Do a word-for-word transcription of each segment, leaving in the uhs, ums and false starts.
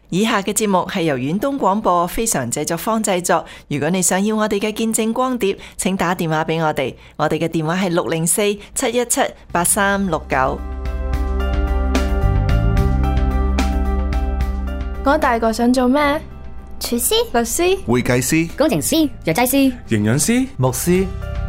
以下嘅節目係由遠東廣播非常製作坊製作。如果你想要我哋嘅見證光碟，請打電話俾我哋，我哋嘅電話係六零四七一七八三六九。 我大個想做咩？ 廚師、 律師、 會計師、 工程師、藥劑師、 營養師、 牧師。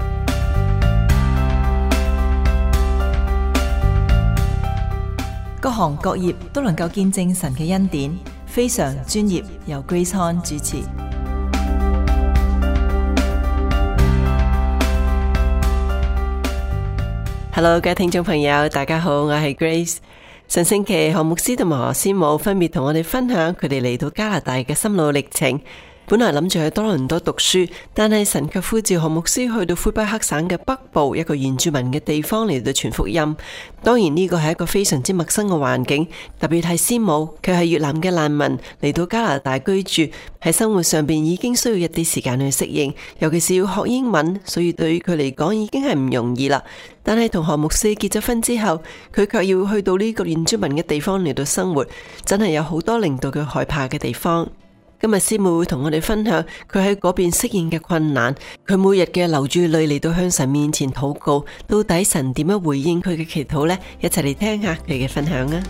各行各業都能夠見證神嘅恩典，非常專業，由 Grace Han 主持。Hello， 各位聽眾朋友，大家好，我係 Grace。上星期何牧師同埋何師母分別同我哋分享佢哋嚟到加拿大嘅心路歷程。本來諗住去多倫多讀書，但係神卻呼召何牧師去到魁北克省嘅北部一個原住民嘅地方嚟到傳福音。當然呢個係一個非常之陌生嘅環境，特別係師母，佢係越南嘅難民嚟到加拿大居住，喺生活上邊已經需要一啲時間去適應，尤其是要學英文，所以對於佢嚟講已經係唔容易啦。但係同何牧師結咗婚之後，佢卻要去到呢個原住民嘅地方嚟到生活，真係有好多令到佢害怕嘅地方。今日師母會同我哋分享佢喺嗰邊適應嘅困難，佢每日嘅流住淚嚟到向神面前禱告，到底神點樣回應佢嘅祈禱呢？一齊嚟聽下佢嘅分享啊！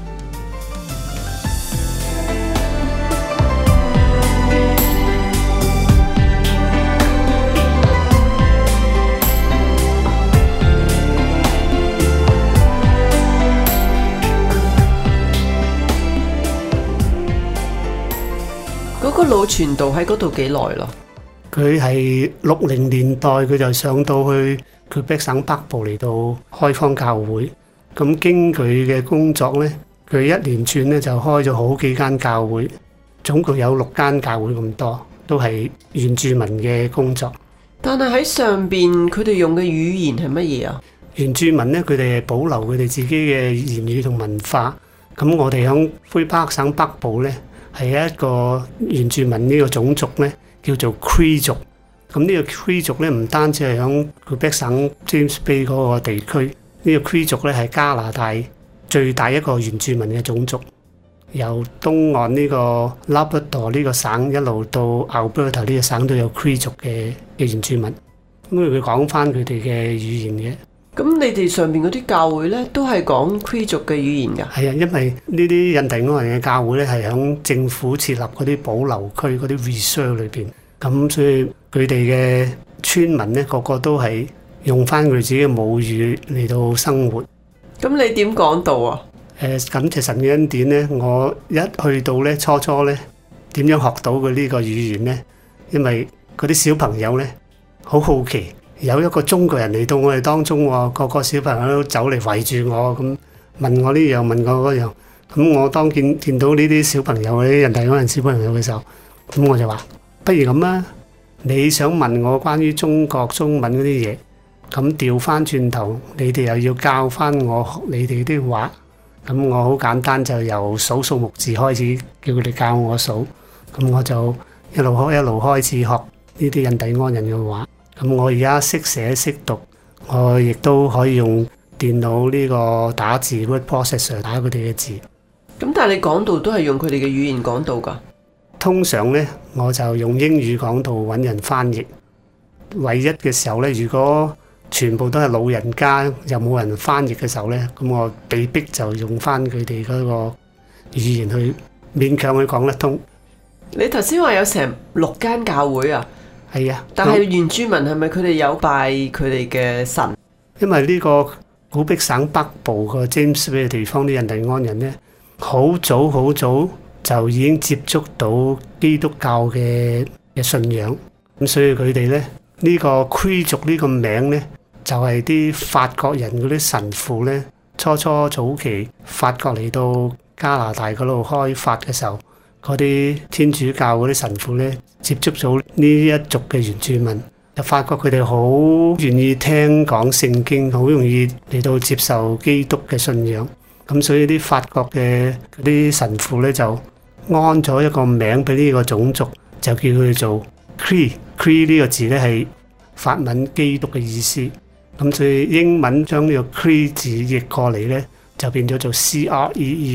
嗰個老傳道喺嗰度幾耐咯？ 佢係六零年代，佢就上到去魁北克省北部嚟到開荒教會。咁經佢嘅工作呢，佢一連串呢就開咗好幾間教會，總共有六間教會咁多，都係原住民嘅工作。 但係喺上邊，佢哋用嘅語言係乜嘢啊？ 原住民呢，佢哋係保留佢哋自己嘅言語同文化。咁我哋響魁北克省北部呢，係一個原住民呢個種族呢，叫做 Cree 族。咁呢個 Cree 族呢，唔單止係響魁北克省 James Bay 嗰個地區，呢個 Cree 族呢係加拿大最大一個原住民嘅種族。由東岸呢個 Labrador 呢個省一路到 Alberta 呢個省都有 Cree 族嘅嘅原住民。咁佢講翻佢哋嘅語言嘅。 咁你哋上邊嗰啲教會呢，都係講 Cree 族嘅語言㗎？ 係啊，因為呢啲印第安人嘅教會呢，係響政府設立嗰啲保留區嗰啲 reserve 裏邊，咁所以佢哋嘅村民呢，個個都係用翻佢自己嘅母語嚟到生活。 咁你點講道啊？ 誒、呃，感謝神嘅恩典呢，我一去到呢，初初呢，點樣學到佢呢個語言呢？因為嗰啲小朋友呢，好好奇。有一個中國人嚟到我哋當中喎，個個小朋友都走嚟圍住我，咁問我呢樣問我嗰樣。咁我當見見到呢啲小朋友，呢啲印第安人小朋友嘅時候，咁我就話：不如咁啊，你想問我關於中國中文嗰啲嘢，咁調翻轉頭，你哋又要教翻我學你哋啲話。咁我好簡單，就由數數目字開始，叫佢哋教我數。咁我就一路開一路開始學呢啲印第安人嘅話。咁我而家識寫識讀，我亦都可以用電腦呢個打字 word processor 打佢哋嘅字。 咁但係你講道都係用佢哋嘅語言講道㗎？ 通常呢，我就用英語講道揾人翻譯。唯一嘅時候呢，如果全部都係老人家又冇人翻譯嘅時候呢，咁我被逼就用翻佢哋嗰個語言去勉強去講得通。 你頭先話有成六間教會啊？ 係啊， 但係原住民係咪佢哋有拜佢哋嘅神？ 因為呢個魁北克省北部個 James Bay 嘅地方啲印第安人呢，好早好早就已經接觸到基督教嘅嘅信仰，咁所以佢哋呢，呢個 Cree 族呢個名呢，就係啲法國人嗰啲神父呢，初初早期法國嚟到加拿大嗰度開發嘅時候，嗰啲天主教嗰啲神父呢，接觸咗呢一族嘅原住民，就發覺佢哋好願意聽講聖經，好容易嚟到接受基督嘅信仰。咁所以啲法國嘅嗰啲神父呢，就安咗一個名俾呢個種族，就叫佢做 Cree。Cree 呢個字呢，係法文基督嘅意思，咁所以英文將呢個 Cree 字譯過嚟呢，就變咗做 C R E E。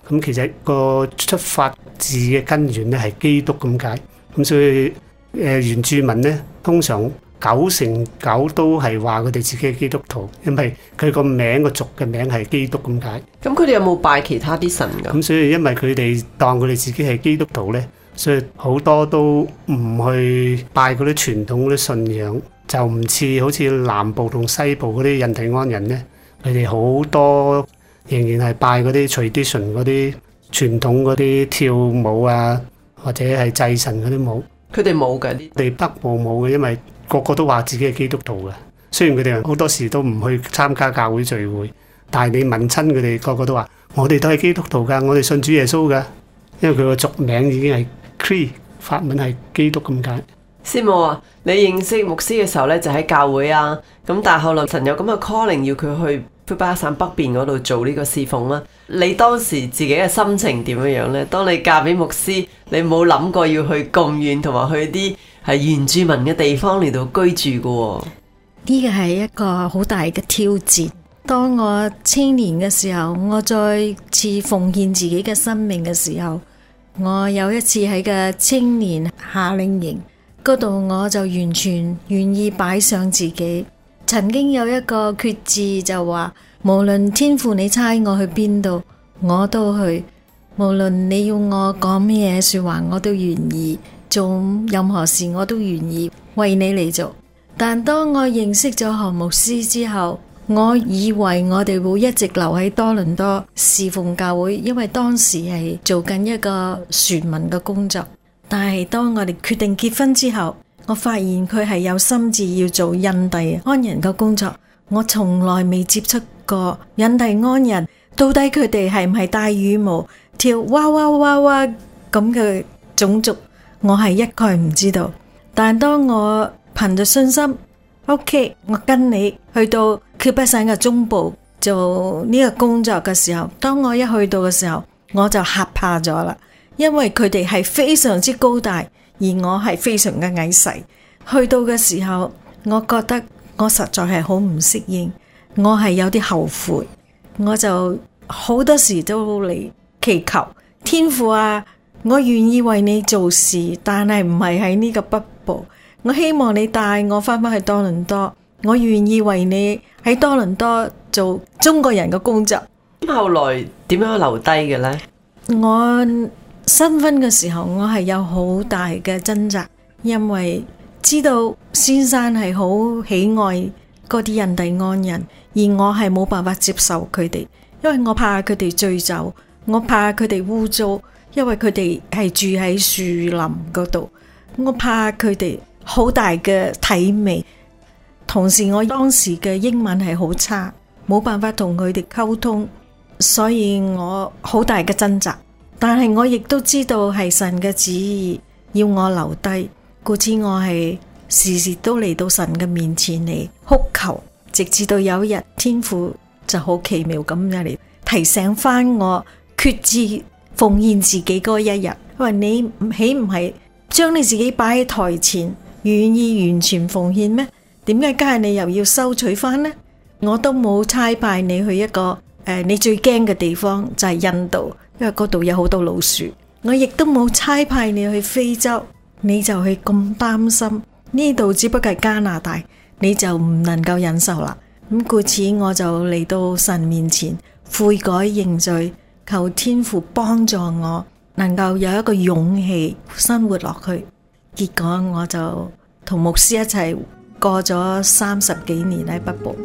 咁其實個出發字嘅根源咧係基督咁解。咁所以誒、呃、原住民咧通常九成九都係話佢哋自己係基督徒，因為佢個名個族嘅名係基督咁解。 咁佢哋有冇拜其他啲神㗎？ 咁所以因為佢哋當佢哋自己係基督徒咧，所以好多都唔去拜嗰啲傳統嗰啲信仰，就唔似好似南部同西部嗰啲印第安人咧，佢哋好多仍然係拜嗰啲 tradition 嗰啲傳統嗰啲跳舞啊，或者係祭神嗰啲舞。 佢哋冇㗎， 佢哋北部冇嘅，因為個個都話自己係基督徒嘅。雖然佢哋好多時都唔去參加教會聚會，但係你問親佢哋，個個都話我哋都係基督徒㗎，我哋信主耶穌㗎。因為佢個族名已經係 Cree， 法文係基督咁解。 師母啊，你認識牧師嘅時候咧，就喺教會啊，咁但係後來神有咁嘅 calling，要佢去魁北克省北邊嗰度做呢個侍奉啦。你當時自己嘅心情點樣樣咧？當你嫁俾牧師，你冇諗過要去咁遠，同埋去啲係原住民嘅地方嚟到居住嘅喎？ 呢個係一個好大嘅挑戰。當我青年嘅時候，我再次奉獻自己嘅生命嘅時候，我有一次喺個青年夏令營嗰度，我就完全願意擺上自己。曾經有一個決志就話，無論天父你差我去邊度，我都去；無論你要我講咩說話，我都願意做任何事，我都願意為你嚟做。但當我認識咗何牧師之後，我以為我哋會一直留喺多倫多侍奉教會，因為當時係做緊一個船民嘅工作。但係當我哋決定結婚之後，我發現佢係有心志要做印第安人嘅工作。我從來未接觸過印第安人，到底佢哋係唔係戴羽毛、跳哇哇哇哇咁嘅種族，我係一概唔知道。但當我憑着信心 OK， 我跟你去到魁北克省嘅中部做呢個工作嘅時候，當我一去到嘅時候，我就嚇怕咗啦，因為佢哋係非常之高大，而我係非常嘅矮細。去到嘅時候，我覺得我實在係好唔適應，我係有啲後悔，我就好多時都嚟祈求天父啊，我願意為你做事，但係唔係喺呢個北部。我希望你帶我翻返去多倫多，我願意為你喺多倫多做中國人嘅工作。 咁後來點樣留低嘅呢？ 我新婚嘅時候，我係有好大嘅掙扎，因為知道先生係好喜愛嗰啲印第安人，而我係冇辦法接受佢哋，因為我怕佢哋醉酒，我怕佢哋污糟，因為佢哋係住喺樹林嗰度，我怕佢哋好大嘅體味，同時我當時嘅英文係好差，冇辦法同佢哋溝通，所以我好大嘅掙扎。但係我亦都知道係神嘅旨意要我留低，故此我係時時都嚟到神嘅面前嚟哭求，直至到有一日天父就好奇妙咁樣嚟提醒翻我決志奉獻自己嗰一日，因為你豈唔係將你自己擺喺台前，願意完全奉獻咩？點解家下你又要收取翻呢？我都冇差派你去一個誒、呃，你最驚嘅地方就係、是、印度，因為嗰度有好多老鼠。我亦都冇差派你去非洲，你就去咁擔心。呢度只不過係加拿大，你就唔能夠忍受啦。咁故此我就嚟到神面前悔改認罪，求天父幫助我，能夠有一個勇氣生活落去。結果我就同牧師一齊過咗三十幾年喺北部。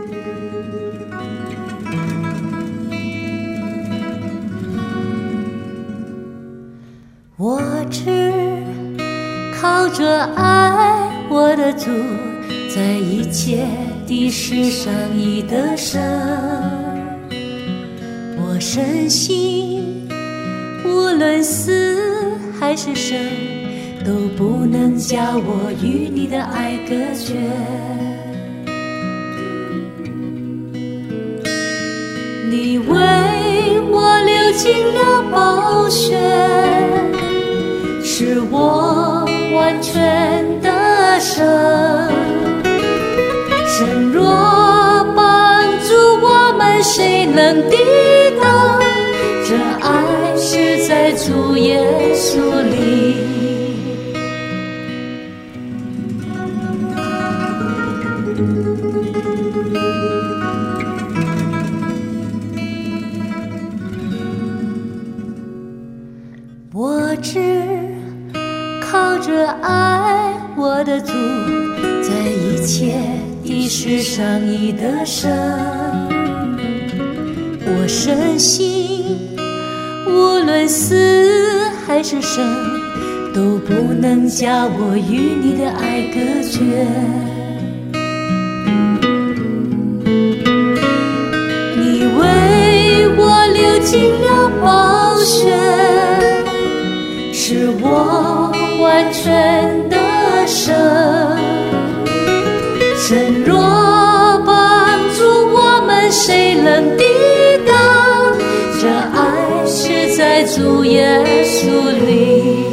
我只靠着愛我的主，在一切的事上已得勝。我深信無論死還是生，都不能叫我與你的愛隔絕。你為我流盡了寶血，使我完全得勝。神若幫助我們，誰能抵擋這愛主耶穌裡。我只靠着愛我的主，在一切的事上已得勝。我深信無論死還是生，都不能將我與你的愛隔絕。你為我流盡了寶血，使我完全得勝。神若幫助我們，誰能抵擋？這愛是在主耶穌裡。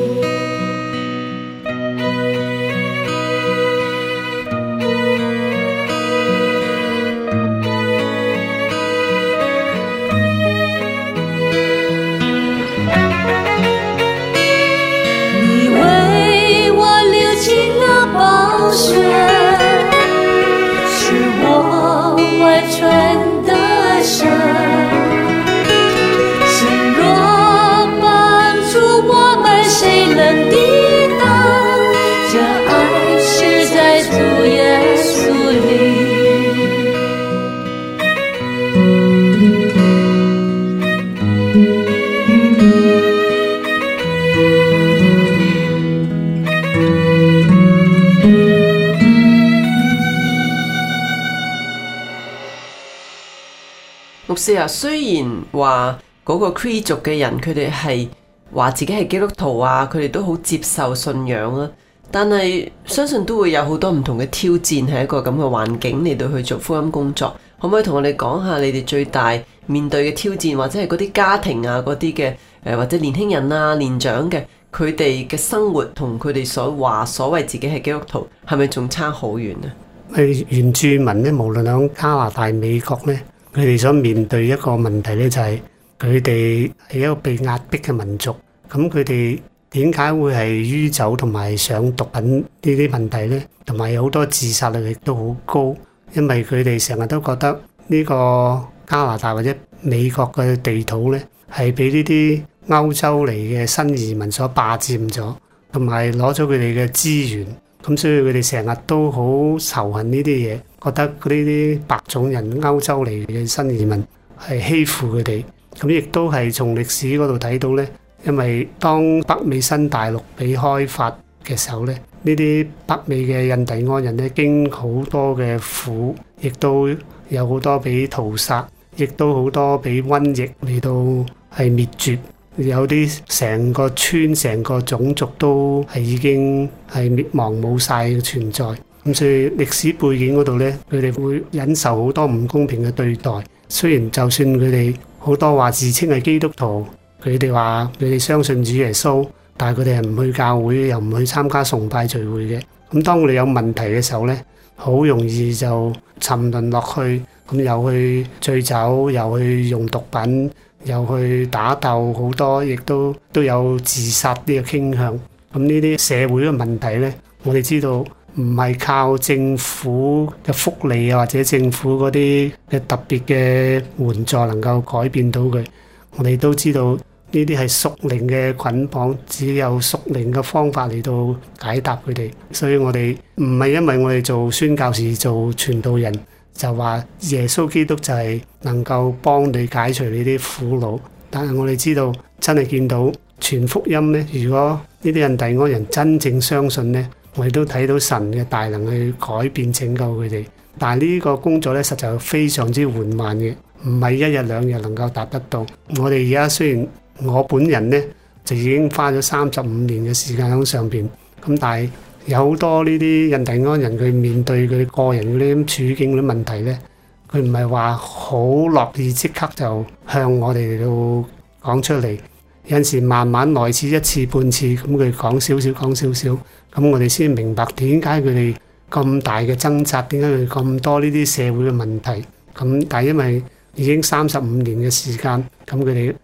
牧師啊，雖然話嗰個 Cree 族嘅人佢哋係話自己係基督徒啊，佢哋都好接受信仰啊，但係相信都會有好多唔同嘅挑戰，係一個咁嘅環境嚟到去做福音工作。可唔可以同我哋講下你哋最大面對嘅挑戰，或者係嗰啲家庭啊，嗰啲嘅誒或者年輕人啊、年長嘅佢哋嘅生活同佢哋所話所謂自己係基督徒係咪仲差好遠啊？ 係原住民咧，無論喺加拿大、美國咧，佢哋所面對一個問題咧，就係佢哋係一個被壓迫嘅民族。咁佢哋點解會係酗酒同埋上毒品呢啲問題咧？同埋有好多自殺率亦都好高，因為佢哋成日都覺得呢個加拿大或者美國嘅地土咧，係俾呢啲歐洲嚟嘅新移民所霸佔咗，同埋攞咗佢哋嘅資源。咁所以佢哋成日都好仇恨呢啲嘢，覺得嗰啲白種人歐洲嚟嘅新移民係欺負佢哋。咁亦都係從歷史嗰度睇到呢，因為當北美新大陸被開發嘅時候呢，呢啲北美嘅印第安人呢，經好多嘅苦，亦都有好多被屠殺，亦都好多被瘟疫嚟到係滅絕。有啲成個村、成個種族都係已經係滅亡冇晒嘅存在。咁所以歷史背景嗰度呢，佢哋會忍受好多唔公平嘅對待。雖然就算佢哋好多話自稱係基督徒，佢哋話佢哋相信主耶穌，但係佢哋係唔去教會，又唔去參加崇拜聚會嘅。咁當佢哋有問題嘅時候呢，好容易就沉淪落去，咁又去醉酒，又去用毒品，又去打鬥，好多亦都都有自殺呢個傾向。咁呢啲社會嘅問題呢，我哋知道唔係靠政府嘅福利啊，或者政府嗰啲嘅特別嘅援助能夠改變到佢。我哋都知道呢啲係屬靈嘅捆綁，只有屬靈嘅方法嚟到解答佢哋。所以我哋唔係因為我哋做宣教士、做傳道人，就話耶穌基督就係能夠幫你解除你啲苦惱，但係我哋知道真係見到傳福音呢，如果呢啲印第安人真正相信呢，我哋都睇到神嘅大能去改變拯救佢哋。但係呢個工作呢，實在非常之緩慢嘅，唔係一日兩日能夠達得到。我哋而家雖然我本人呢，就已經花咗三十五年嘅時間喺上邊，咁但係有好多呢啲印第安人，佢面對佢個人嗰啲處境嗰啲問題呢，佢唔係話好樂意即刻就向我哋嚟到講出嚟。有陣時慢慢來次一次半次，咁佢講少少講少少，咁我哋先明白點解佢哋咁大嘅掙扎，點解佢咁多呢啲社會嘅問題。咁但係因為已經三十五年嘅時間，咁佢哋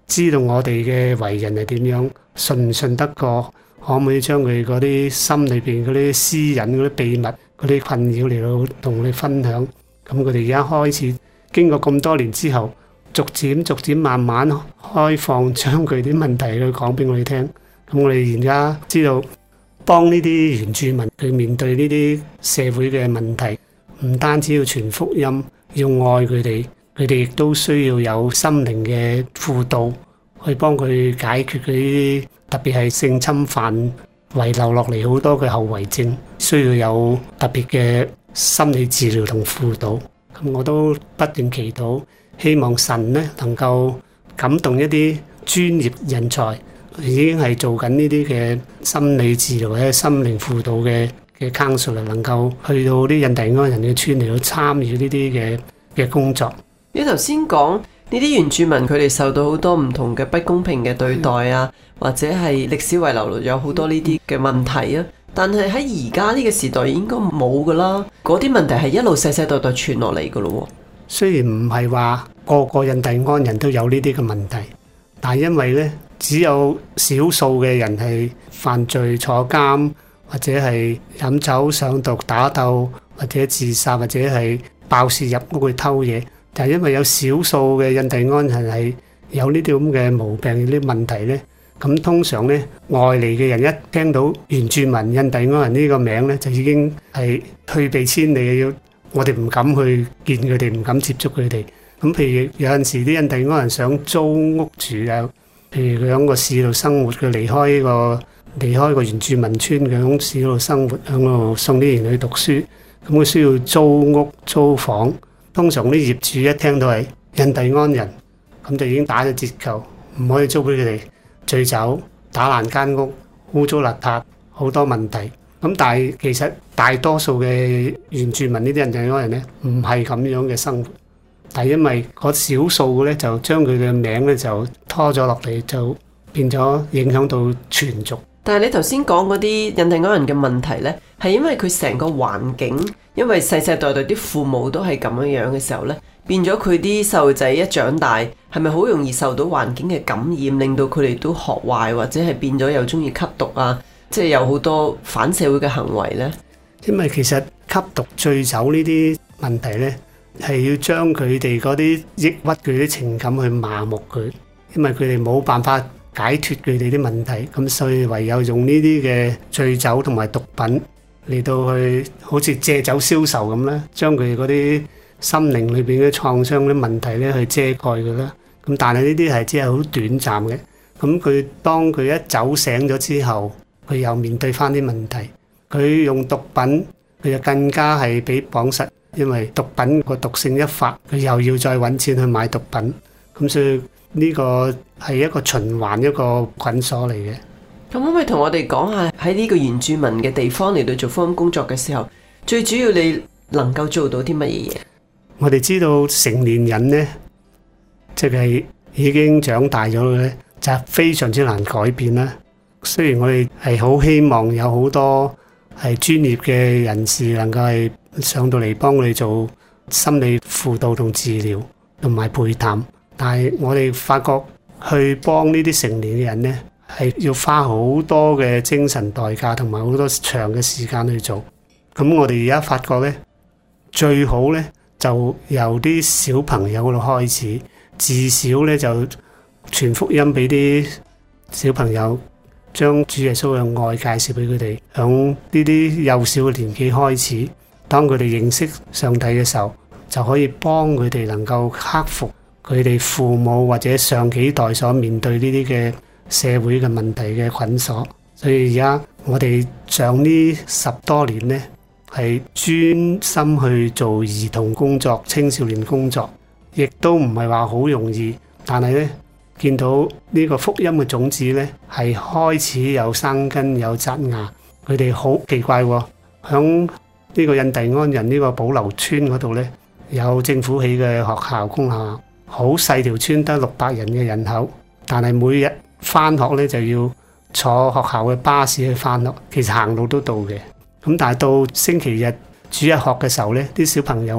知道我哋嘅為人係點樣，信唔信得過，可唔可以將佢嗰啲心裏邊嗰啲私隱、嗰啲秘密、嗰啲困擾嚟到同你分享。咁佢哋而家開始經過咁多年之後，逐漸逐漸慢慢開放，將佢啲問題去講俾我哋聽。咁我哋而家知道幫呢啲原住民去面對呢啲社會嘅問題，唔單止要傳福音，要愛佢哋，佢哋亦都需要有心靈嘅輔導，去幫佢解決佢啲特別係性侵犯遺留落嚟好多嘅後遺症，需要有特別嘅心理治療同輔導。咁我都不斷祈禱，希望神呢能夠感動一啲專業人才，已經係做緊呢啲嘅心理治療或者心靈輔導嘅嘅 counselor，能夠去到啲印第安人嘅村嚟到參與呢啲嘅嘅工作。 你頭先講呢啲原住民佢哋受到好多唔同嘅不公平嘅對待啊，或者係歷史遺留有好多呢啲嘅問題啊。但係喺而家呢個時代應該冇噶啦，嗰啲問題係一路世世代代傳落嚟噶咯。 雖然唔係話個個印第安人都有呢啲嘅問題，但係因為呢，只有少數嘅人係犯罪坐監，或者係飲酒上毒打鬥，或者自殺，或者係爆竊入屋去偷嘢。但係因為有少數嘅印第安人係有呢啲咁嘅毛病、呢啲問題呢，咁通常呢，外嚟嘅人一聽到原住民印第安人呢個名呢，就已經係退避千里嘅，要我哋唔敢去見佢哋，唔敢接觸佢哋。咁譬如有陣時啲印第安人想租屋住啊，譬如佢喺個市度生活，佢離開個離開個原住民村，佢喺市度生活，喺度送啲人去讀書，咁佢需要租屋租房。通常啲業主一聽到係印第安人，咁就已經打咗折扣，唔可以租俾佢哋，醉酒、打爛間屋、污糟邋遢，好多問題。咁但係其實大多數嘅原住民呢啲印第安人呢，唔係咁樣嘅生活，但係因為嗰少數嘅呢，就將佢嘅名呢就拖咗落嚟，就變咗影響到全族。 但係你頭先講嗰啲印第安人嘅問題呢，係因為佢成個環境，因為世世代代啲父母都係咁樣樣嘅時候呢，變咗佢啲細路仔一長大，係咪好容易受到環境嘅感染，令到佢哋都學壞，或者係變咗又中意吸毒啊？即係有好多反社會嘅行為呢？ 因為其實吸毒、醉酒呢啲問題呢，係要將佢哋嗰啲抑鬱佢啲情感去麻木佢，因為佢哋冇辦法解脫佢哋啲問題，咁所以唯有用呢啲嘅醉酒同埋毒品嚟到去好似借酒消愁咁啦，將佢嗰啲心靈裏邊嘅創傷啲問題咧去遮蓋佢啦。咁但係呢啲係只係好短暫嘅。咁佢當佢一酒醒咗之後，佢又面對翻啲問題。佢用毒品，佢就更加係俾綁實，因為毒品個毒性一發，佢又要再揾錢去買毒品。咁所以呢個係一個循環，一個捆鎖嚟嘅。 咁可唔可以同我哋講下喺呢個原住民嘅地方嚟到做福音工作嘅時候，最主要你能夠做到啲乜嘢嘢？ 我哋知道成年人呢，即係已經長大咗嘅咧，就係非常之難改變啦。雖然我哋係好希望有好多係專業嘅人士能夠係上到嚟幫我哋做心理輔導同治療同埋陪談，但係我哋發覺去幫呢啲成年嘅人呢，係要花好多嘅精神代價同埋好多長嘅時間去做。咁我哋而家發覺呢，最好呢就由啲小朋友嗰度開始，至少呢就傳福音俾啲小朋友，將主耶穌嘅愛介紹俾佢哋。響呢啲幼小嘅年紀開始，當佢哋認識上帝嘅時候，就可以幫佢哋能夠克服佢哋父母或者上幾代所面對呢啲嘅社會嘅問題嘅捆鎖。所以而家我哋上呢十多年呢，係專心去做兒童工作、青少年工作，亦都唔係話好容易。但係呢，見到呢個福音嘅種子呢，係開始有生根有發芽。佢哋好奇怪喎，響呢個印第安人呢個保留村嗰度呢，有政府起嘅學校、公校，好細條村得六百人嘅人口，但係每日返學呢就要坐學校嘅巴士去返學，其實行路都到嘅。咁但係到星期日主日學嘅時候呢，啲小朋友呢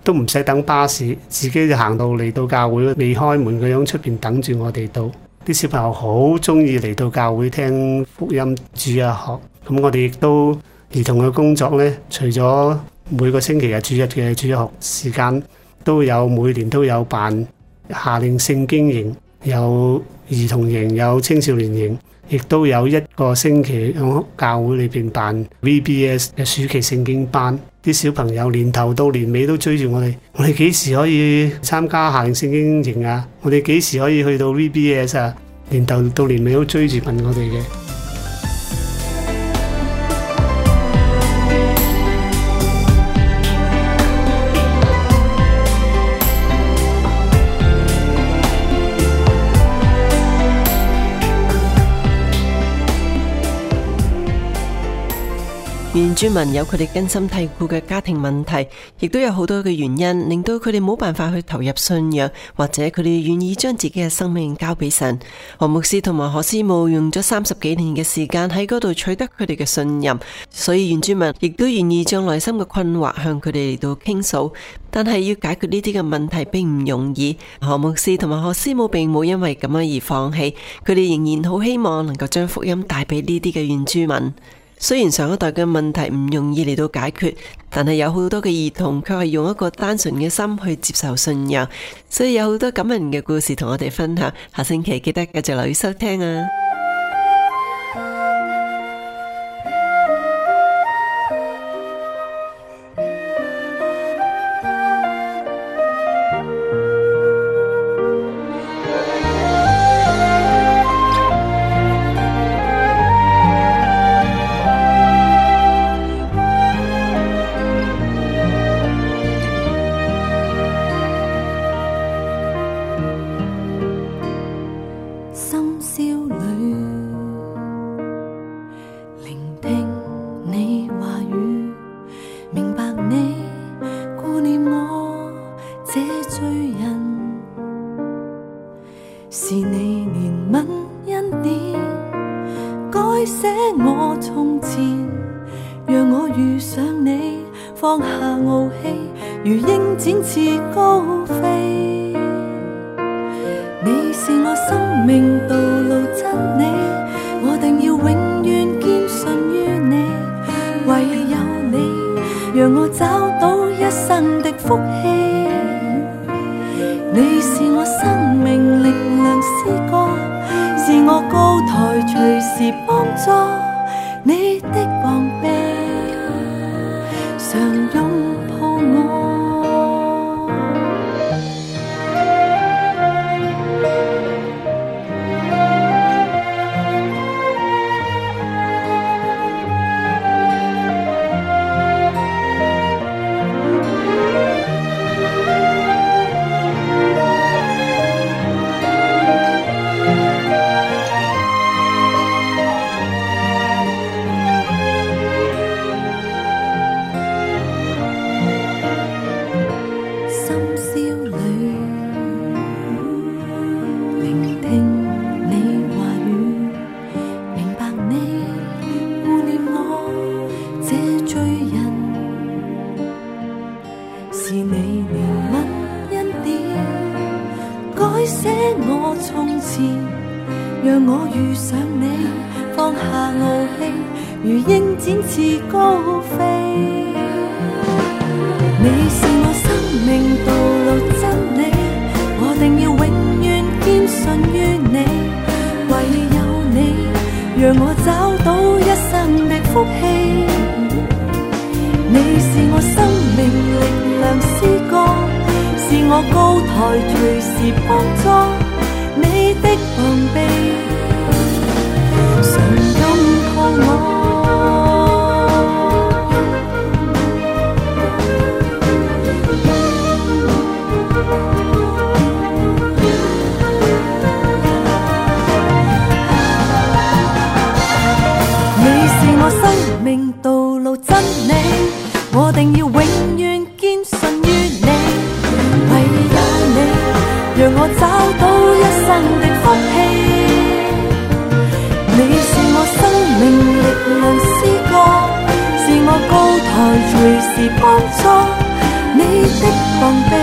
都唔使等巴士，自己就行到嚟到教會，未開門嗰樣出邊等住我哋到。啲小朋友好中意嚟到教會聽福音主日學。咁我哋亦都兒童嘅工作呢，除咗每個星期日主日嘅主日學時間，都有每年都有辦夏令聖經營，有兒童營，有青少年營，亦都有一個星期喺教會裏邊辦 V B S 嘅暑期聖經班。啲小朋友年頭到年尾都追住我哋，我哋幾時可以參加夏令聖經營啊？我哋幾時可以去到 V B S 啊？年頭到年尾都追住問我哋嘅。 原住民有佢哋根深蒂固嘅家庭問題，亦都有好多嘅原因令到佢哋冇辦法去投入信仰，或者佢哋願意將自己嘅生命交俾神。何牧師同埋何師母用咗三十幾年嘅時間喺嗰度取得佢哋嘅信任，所以原住民亦都願意將內心嘅困惑向佢哋嚟到傾訴。但係要解決呢啲嘅問題並唔容易。何牧師同埋何師母並冇因為咁樣而放棄，佢哋仍然好希望能夠將福音帶俾呢啲嘅原住民。雖然上一代嘅問題唔容易嚟到解決，但係有好多嘅兒童卻係用一個單純嘅心去接受信仰，所以有好多感人嘅故事同我哋分享。下星期記得繼續留意收聽啊！ 是你憐憫恩典，改寫我從前，讓我遇上你，放下傲氣，如鷹展翅高飛。你是我生命道路真理，我定要永遠堅信於你，唯有你讓我找到一生的福氣。你是我生命力量詩歌，是我高台隨時幫助，你的膀臂常擁抱我。讓我遇上你，放下傲氣，如鷹展翅高飛。你是我生命道路真理，我定要永遠堅信於你，唯有你讓我找到一生的福氣。你是我生命力量詩歌，是我高台隨時幫助，你的膀臂常擁抱我。你是我生命道路真理，我定要永遠堅信於你，唯有你讓我找到一生的福氣。你是我生命力量詩歌，是我高台隨時幫助，你的膀臂，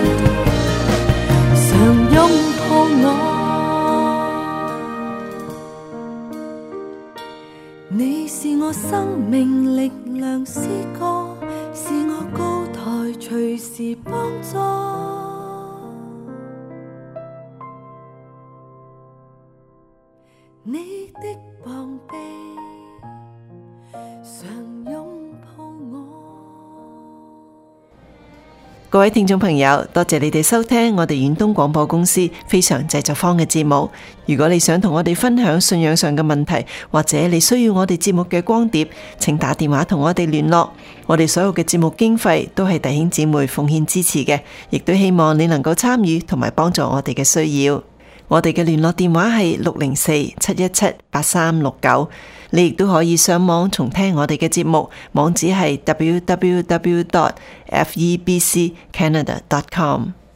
常擁抱我。你是我生命力量詩歌，是我高台隨時幫助。你的膀臂常擁抱我。 各位聽眾朋友，多謝你哋收聽我哋遠東廣播公司非常製作坊嘅節目。如果你想同我哋分享信仰上嘅問題，或者你需要我哋節目嘅光碟，請打電話同我哋聯絡。我哋所有嘅節目經費都係弟兄姊妹奉獻支持嘅，亦都希望你能夠參與同埋幫助我哋嘅需要。我哋嘅聯絡電話係六零四七一七八三六九，你亦都可以上網重聽我哋嘅節目，網址係 w w w dot f e b c canada dot com。